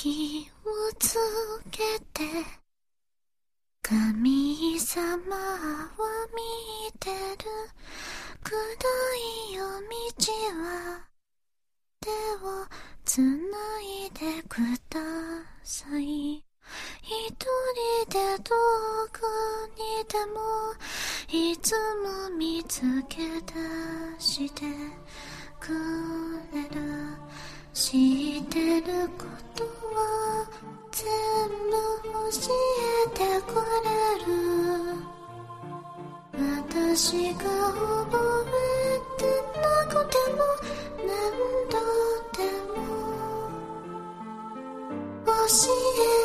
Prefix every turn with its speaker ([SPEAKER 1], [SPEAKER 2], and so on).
[SPEAKER 1] 気をつけて神様は見てる暗い夜道は手をつないでください。一人で遠くにでもいつも見つけ出してくれる。知ってることは全部教えてくれる。私が覚えてなくても何度でも教え